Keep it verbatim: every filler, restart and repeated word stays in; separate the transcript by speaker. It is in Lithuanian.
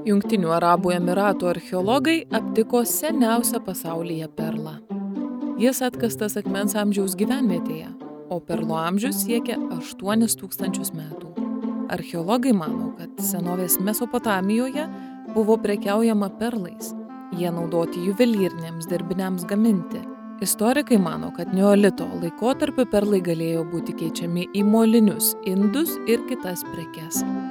Speaker 1: Jungtinių Arabų Emyratų archeologai aptiko seniausią pasaulyje perlą. Jis atkastas akmens amžiaus gyvenvietėje, o perlo amžius siekia aštuonis tūkstančius metų. Archeologai mano, kad senovės Mesopotamijoje buvo prekiaujama perlais. Jie naudoti juvelyriniams dirbiniams gaminti. Istorikai mano, kad neolito laikotarpiu perlai galėjo būti keičiami į molinius indus ir kitas prekes.